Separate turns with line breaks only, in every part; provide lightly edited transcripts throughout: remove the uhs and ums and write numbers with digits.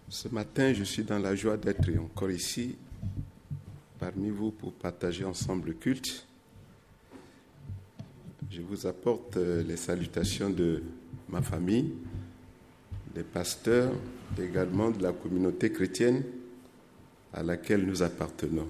Ce matin, je suis dans la joie d'être encore ici, parmi vous, pour partager ensemble le culte. Je vous apporte les salutations de ma famille, des pasteurs, également de la communauté chrétienne à laquelle nous appartenons.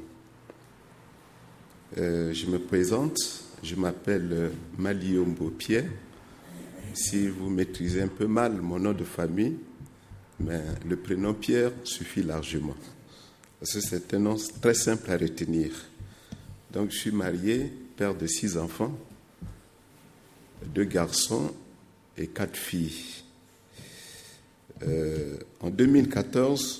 Je me présente, je m'appelle Maliombo Pierre. Si vous maîtrisez un peu mal mon nom de famille, mais le prénom Pierre suffit largement. Parce que c'est un nom très simple à retenir. Donc je suis marié, père de 6 enfants, 2 garçons et 4 filles. En 2014,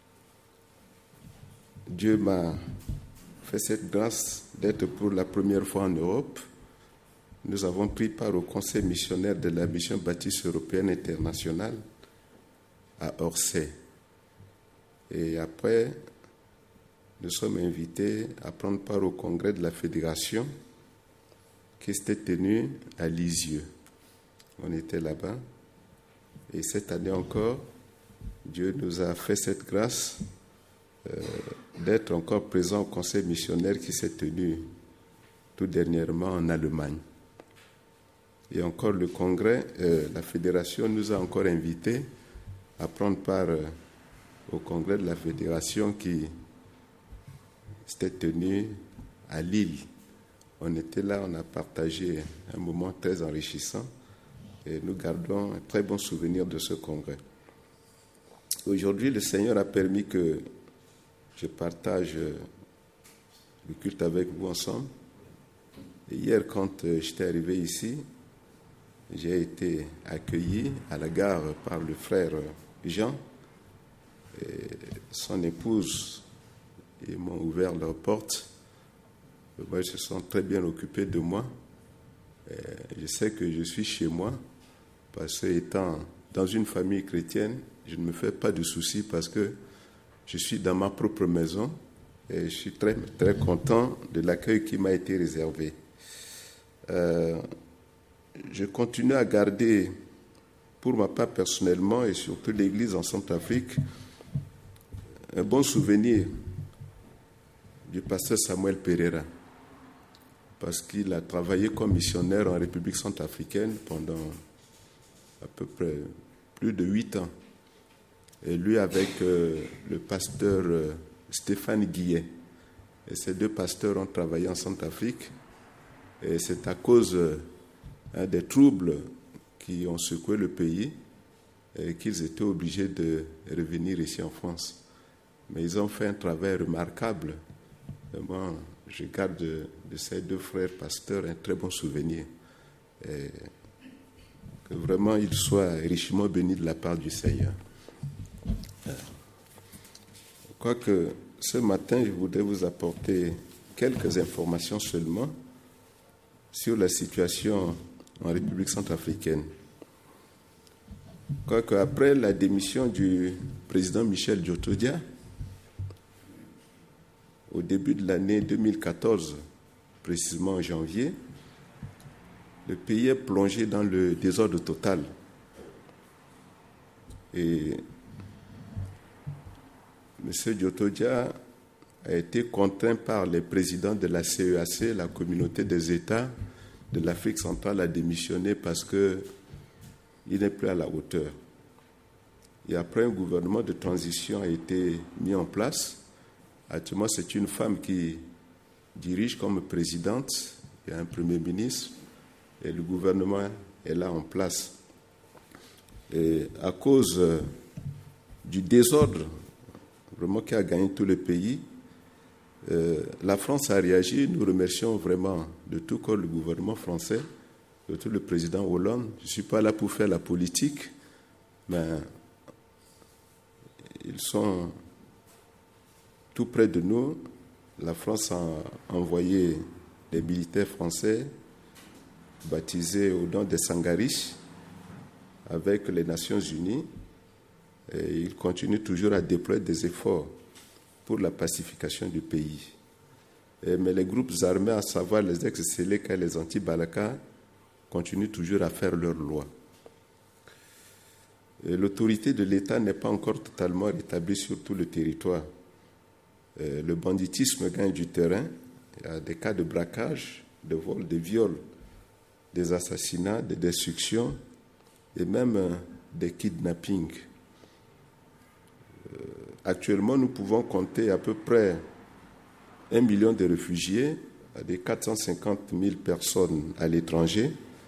Dieu m'a fait cette grâce d'être pour la première fois en Europe. Nous avons pris part au conseil missionnaire de la mission baptiste européenne internationale à Orsay. Et après, nous sommes invités à prendre part au congrès de la fédération qui s'était tenu à Lisieux. On était là-bas. Et cette année encore, Dieu nous a fait cette grâce d'être encore présent au conseil missionnaire qui s'est tenu tout dernièrement en Allemagne. Et encore le congrès, la fédération nous a encore invités à prendre part au congrès de la fédération qui s'était tenu à Lille. On était là, on a partagé un moment très enrichissant et nous gardons un très bon souvenir de ce congrès. Aujourd'hui, le Seigneur a permis que je partage le culte avec vous ensemble. Et hier, quand j'étais arrivé ici, j'ai été accueilli à la gare par le frère Jean et son épouse. Ils m'ont ouvert leur porte. Ils se sont très bien occupés de moi. Et je sais que je suis chez moi parce que étant dans une famille chrétienne, je ne me fais pas de soucis parce que je suis dans ma propre maison et je suis très, très content de l'accueil qui m'a été réservé. Je continue à garder, pour ma part personnellement et surtout l'Église en Centrafrique, un bon souvenir du pasteur Samuel Pereira, parce qu'il a travaillé comme missionnaire en République centrafricaine pendant à peu près plus de 8 ans. Et lui avec le pasteur Stéphane Guillet. Et ces 2 pasteurs ont travaillé en Centrafrique. Et c'est à cause des troubles qui ont secoué le pays et qu'ils étaient obligés de revenir ici en France. Mais ils ont fait un travail remarquable. Et moi, je garde de ces 2 frères pasteurs un très bon souvenir. Et que vraiment ils soient richement bénis de la part du Seigneur. Quoique ce matin, je voudrais vous apporter quelques informations seulement sur la situation en République centrafricaine. Quoique après la démission du président Michel Djotodia, au début de l'année 2014, précisément en janvier, le pays est plongé dans le désordre total. Et M. Djotodia a été contraint par les présidents de la CEAC, la communauté des États de l'Afrique centrale, à démissionner parce qu'il n'est plus à la hauteur. Et après, un gouvernement de transition a été mis en place. Actuellement, c'est une femme qui dirige comme présidente. Il y a un premier ministre et le gouvernement est là en place. Et à cause du désordre vraiment qui a gagné tout le pays, la France a réagi. Nous remercions vraiment de tout cœur le gouvernement français, surtout le président Hollande. Je ne suis pas là pour faire la politique, mais ils sont tout près de nous. La France a envoyé des militaires français baptisés au nom des Sangaris avec les Nations Unies. Et ils continuent toujours à déployer des efforts pour la pacification du pays. Mais les groupes armés, à savoir les ex-Séléka et les anti-Balaka, continuent toujours à faire leur loi. l'autorité de l'État n'est pas encore totalement rétablie sur tout le territoire. Le banditisme gagne du terrain. Il y a des cas de braquage, de vol, de viol, des assassinats, des destructions et même des kidnappings. Actuellement, nous pouvons compter à peu près 1 million de réfugiés, des 450 000 personnes à l'étranger.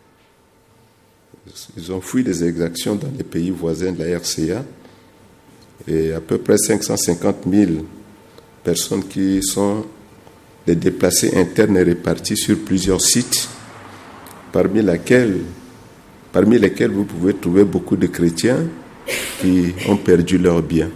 Ils ont fui des exactions dans les pays voisins de la RCA et à peu près 550 000 personnes qui sont des déplacés internes répartis sur plusieurs sites, parmi lesquels vous pouvez trouver beaucoup de chrétiens qui ont perdu leurs biens.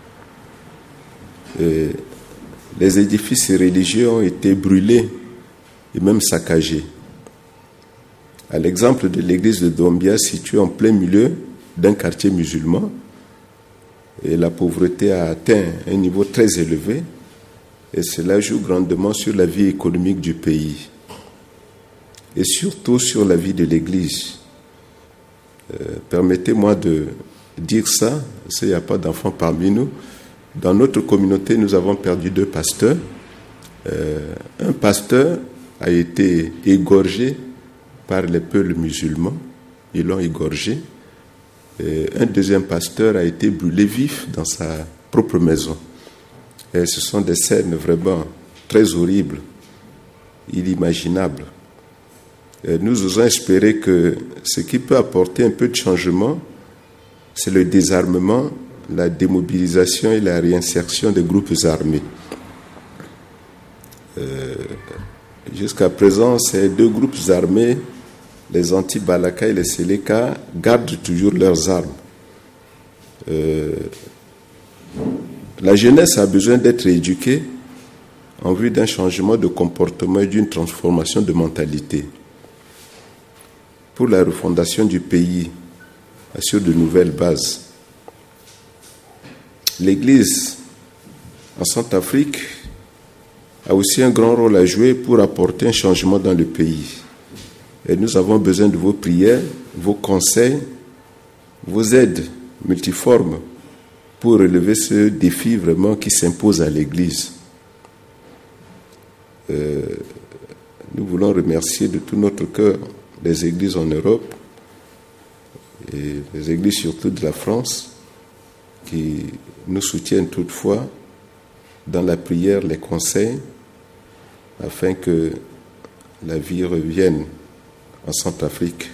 Et les édifices religieux ont été brûlés et même saccagés. À l'exemple de l'église de Dombia, située en plein milieu d'un quartier musulman, et la pauvreté a atteint un niveau très élevé, et cela joue grandement sur la vie économique du pays, et surtout sur la vie de l'église. Permettez-moi de dire ça, parce qu'il n'y a pas d'enfants parmi nous. Dans notre communauté, nous avons perdu 2 pasteurs. Un pasteur a été égorgé par les peuples musulmans. Ils l'ont égorgé. Et un deuxième pasteur a été brûlé vif dans sa propre maison. Et ce sont des scènes vraiment très horribles, inimaginables. Et nous osons espérer que ce qui peut apporter un peu de changement, c'est le désarmement, la démobilisation et la réinsertion des groupes armés. Jusqu'à présent, ces 2 groupes armés, les anti-Balaka et les Seleka, gardent toujours leurs armes. La jeunesse a besoin d'être éduquée en vue d'un changement de comportement et d'une transformation de mentalité. Pour la refondation du pays sur de nouvelles bases. L'Église en Centrafrique a aussi un grand rôle à jouer pour apporter un changement dans le pays. Et nous avons besoin de vos prières, vos conseils, vos aides multiformes pour relever ce défi vraiment qui s'impose à l'Église. Nous voulons remercier de tout notre cœur les églises en Europe et les églises surtout de la France qui nous soutiennent toutefois dans la prière, les conseils, afin que la vie revienne en Centrafrique.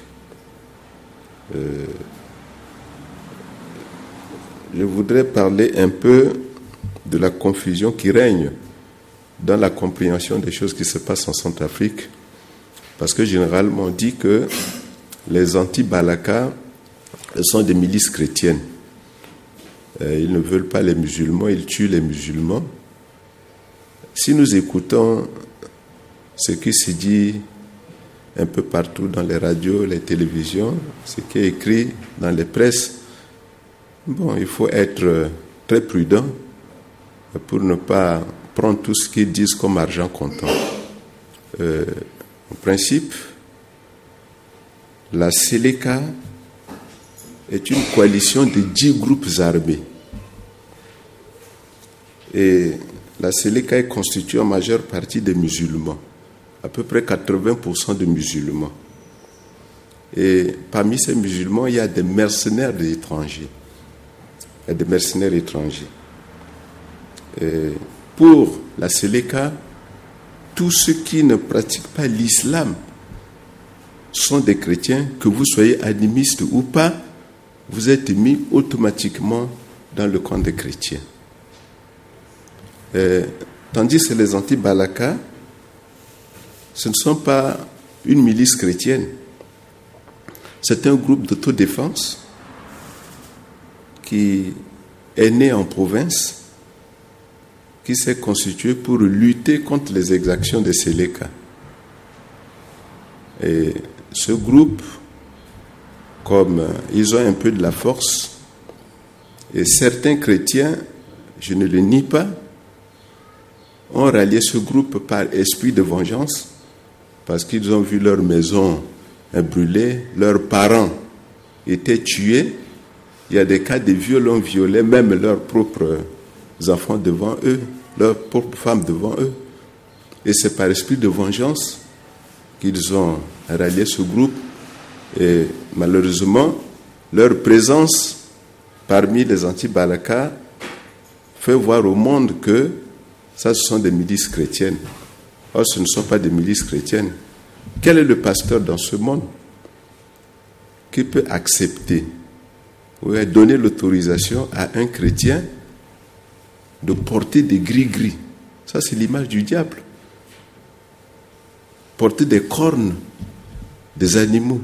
Je voudrais parler un peu de la confusion qui règne dans la compréhension des choses qui se passent en Centrafrique, parce que généralement on dit que les anti-Balaka sont des milices chrétiennes. Ils ne veulent pas les musulmans, ils tuent les musulmans. Si nous écoutons ce qui se dit un peu partout dans les radios, les télévisions, ce qui est écrit dans les presses, il faut être très prudent pour ne pas prendre tout ce qu'ils disent comme argent comptant. En principe, la Seleka est une coalition de 10 groupes armés. Et la Seleka est constituée en majeure partie de musulmans, à peu près 80% de musulmans. Et parmi ces musulmans, il y a des mercenaires étrangers. Et pour la Seleka, tous ceux qui ne pratiquent pas l'islam sont des chrétiens, que vous soyez animiste ou pas, vous êtes mis automatiquement dans le camp des chrétiens. Tandis que les anti-Balaka, ce ne sont pas une milice chrétienne, c'est un groupe d'autodéfense qui est né en province, qui s'est constitué pour lutter contre les exactions des Seleka. Et ce groupe, comme ils ont un peu de la force, et certains chrétiens, je ne le nie pas, ont rallié ce groupe par esprit de vengeance, parce qu'ils ont vu leur maison brûlée, leurs parents étaient tués, Il y a des cas de violons violés, même leurs propres enfants devant eux, leurs propres femmes devant eux. Et c'est par esprit de vengeance qu'ils ont rallié ce groupe. Et malheureusement, leur présence parmi les anti-Balaka fait voir au monde que ça, ce sont des milices chrétiennes. Or, ce ne sont pas des milices chrétiennes. Quel est le pasteur dans ce monde qui peut accepter ou donner l'autorisation à un chrétien de porter des gris-gris? Ça, c'est l'image du diable. Porter des cornes des animaux,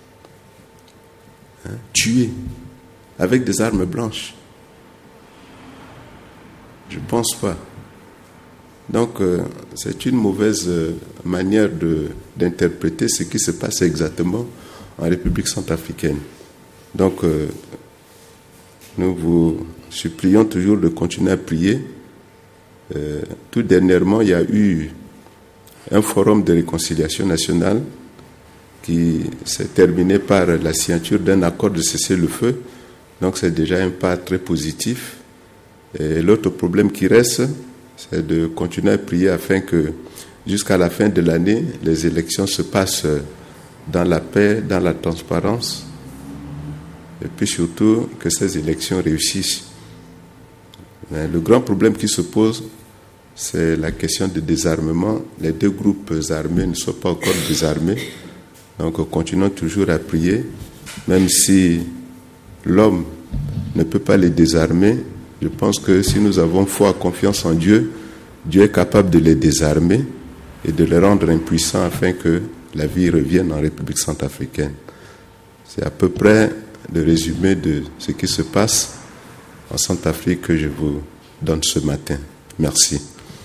tuer avec des armes blanches. Je ne pense pas. Donc, c'est une mauvaise manière d'interpréter ce qui se passe exactement en République centrafricaine. Donc, nous vous supplions toujours de continuer à prier. Tout dernièrement, il y a eu un forum de réconciliation nationale qui s'est terminé par la signature d'un accord de cessez-le-feu. Donc, c'est déjà un pas très positif. Et l'autre problème qui reste, c'est de continuer à prier afin que, jusqu'à la fin de l'année, les élections se passent dans la paix, dans la transparence, et puis surtout que ces élections réussissent. Mais le grand problème qui se pose, c'est la question du désarmement. Les deux groupes armés ne sont pas encore désarmés. Donc, continuons toujours à prier, même si l'homme ne peut pas les désarmer. Je pense que si nous avons foi, confiance en Dieu, Dieu est capable de les désarmer et de les rendre impuissants afin que la vie revienne en République centrafricaine. C'est à peu près le résumé de ce qui se passe en Centrafrique que je vous donne ce matin. Merci.